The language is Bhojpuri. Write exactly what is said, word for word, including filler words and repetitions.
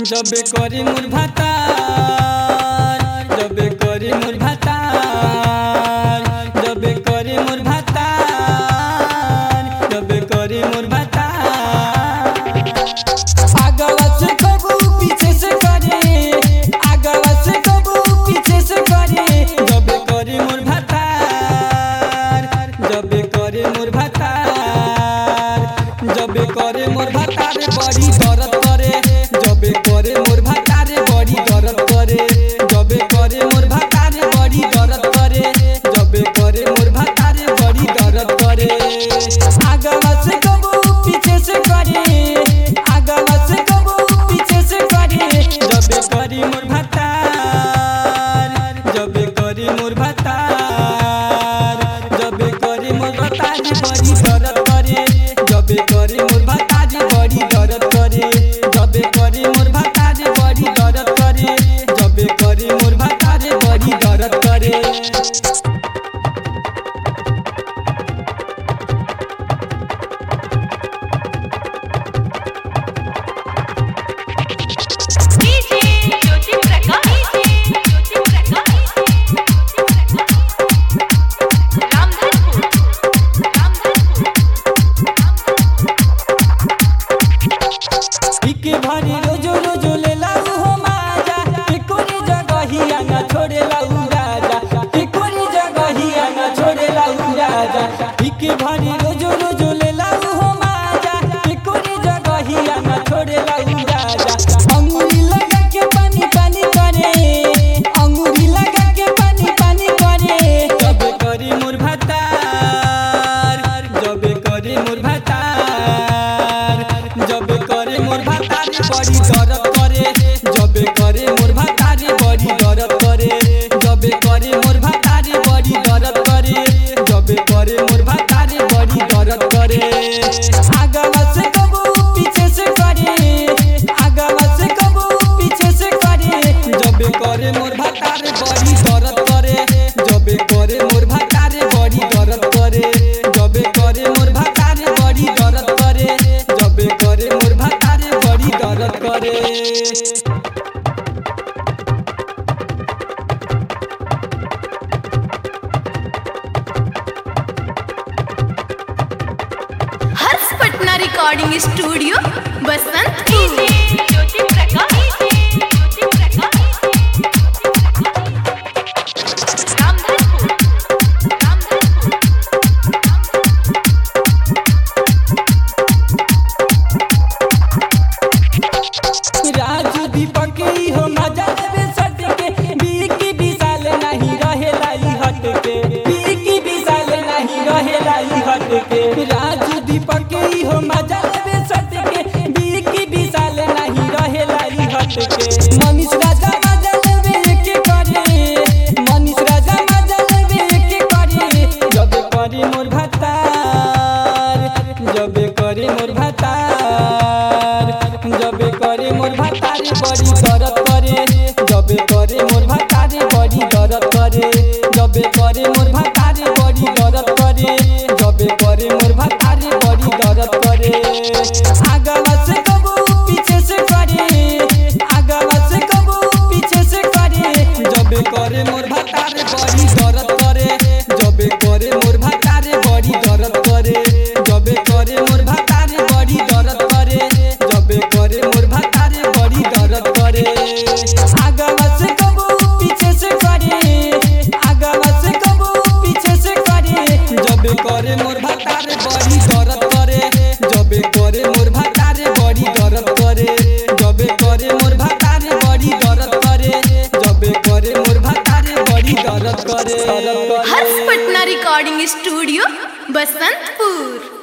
जबे करी मोर भातार जबे करी मोर भातार जबे करी मोर भातार जबे करी मोर भातार आगवा से कबू पीछे से करे आगवा से कबू पीछे से करे जबे करी मोर भातार जबे करी मोर भातार जबे करे मोर भातार बड़ी दर्द करे जबे करे मोर भातारे बड़ी दर्द करे जबे करे मोर भातारे बड़ी दर्द करे जबे करे मोर भातारे बड़ी दर्द करे आगवा से कबू पीछे से करे आगवा से कबू पीछे से करे जबे करी मोर भातार जबे करी मोर भातार जबे करी मोर भातारे बड़ी दर्द करे जबे करे मोर भातारे बड़ी दर्द करे जबे करी मोर भातारे बड़ी दर्द करे जबे करी मोर भातारे बड़ी दर्द करे भरी रोजो रोजो ले लाऊ हो माजा टिकोरी जगहिया ना छोड़े लाऊ राजा टिकोरी जगहिया ना छोड़े लाऊ राजा इके भरी रोजो रोजो ले लाऊ हो माजा टिकोरी जगहिया ना छोड़े लाऊ राजा अंगूरी लगा के पानी पानी करे अंगूरी लगा के पानी पानी करे जबे करी मोर भातार जबे करी मोर भातार जबे करे मोर भातार बड़ी दर्द करे जबे करे मोर भातारे बड़ी दर्द करे जबे करे मोर भातारे बड़ी दर्द करे जबे करे मोर भातारे बड़ी दर्द करे आगवा से कबू पीछे से करे आगवा से कबू पीछे से करे जबे करे मोर भातारे बड़ी दर्द करे जबे करे मोर भातारे बड़ी दर्द करे जबे करे मोर भातारे बड़ी दर्द करे जबे करे मोर भातारे बड़ी दर्द करे हर्ष पटना रिकॉर्डिंग स्टूडियो बसंतपुर राजू दीपक ही हो मजा लेवे सट के बीकी विशाल नहीं रहे लाई हट के बीकी विशाल नहीं रहे लाई हट के राजू दीपक ही हो मजा लेवे सट के बीकी विशाल नहीं रहे लाई हट के मनीष राजा मजा लेवे के करे मनीष राजा मजा लेवे के करे जबे करी मोर भातार जबे करी मोर भातार जबे करे मोर भातारे बड़ी दर्द करे जबे करे मोर भातारे बड़ी दर्द करे जबे करे मोर भातारे बड़ी दर्द करे जबे करे मोर भातारे बड़ी दर्द करे आगवा से कबू पीछे से करे आगवा से कबू पीछे से करे जबे करे मोर भातारे बड़ी दर्द करे जबे करे मोर भातारे बड़ी दर्द करे जबे करे मोर भातारे बड़ी दर्द करे जबे करे मोर भातारे बड़ी दर्द करे आगवा से कबू पीछे से करे आगवा से कबू पीछे से करे जबे करे मोर भातारे बड़ी दर्द करे जबे करे मोर भातारे बड़ी दर्द करे जबे करे मोर भातारे बड़ी दर्द करे जबे करे मोर भातारे बड़ी दर्द करे हर्ष पटना रिकॉर्डिंग स्टूडियो बसंतपुर।